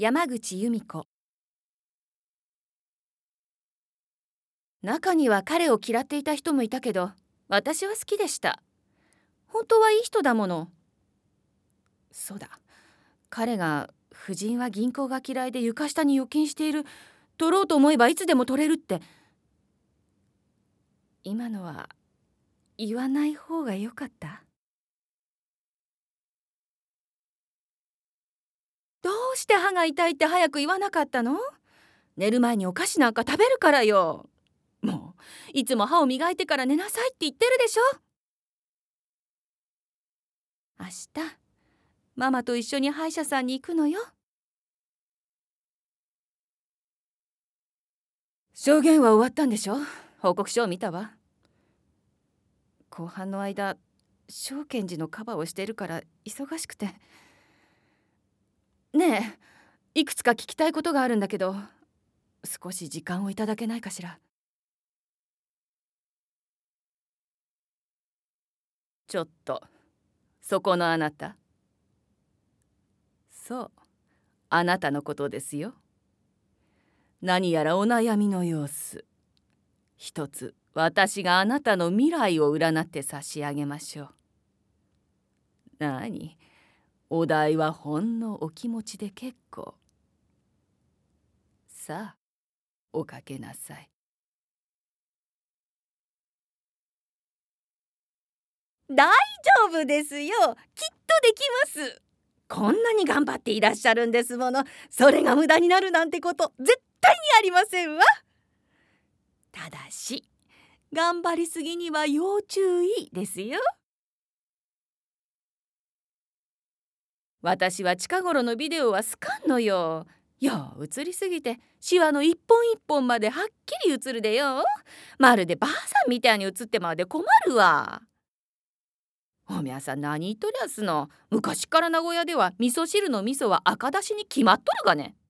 山口由美子。中には彼を嫌っていた人もいたけど、私は好きでした。本当はいい人だもの。そうだ、彼が夫人は銀行が嫌いで床下に預金している、取ろうと思えばいつでも取れるって。今のは言わない方がよかった。どうして歯が痛いって早く言わなかったの？寝る前にお菓子なんか食べるからよ。もういつも歯を磨いてから寝なさいって言ってるでしょ。明日ママと一緒に歯医者さんに行くのよ。証言は終わったんでしょ？報告書を見たわ。後半の間証券寺のカバーをしているから忙しくて。ねえ、いくつか聞きたいことがあるんだけど、少し時間をいただけないかしら。ちょっとそこのあなた。そう、あなたのことですよ。何やらお悩みの様子。一つ私があなたの未来を占って差し上げましょう。何？お題はほんのお気持ちで結構。さあ、おかけなさい。大丈夫ですよ。きっとできます。こんなに頑張っていらっしゃるんですもの。それが無駄になるなんてこと絶対にありませんわ。ただし、頑張りすぎには要注意ですよ。私は近頃のビデオは好かんのよ。よう映りすぎてシワの一本一本まではっきり映るでよ。まるでばあさんみたいに映ってまで困るわ。おみゃさん何言っとりゃすの。昔から名古屋では味噌汁の味噌は赤だしに決まっとるがね。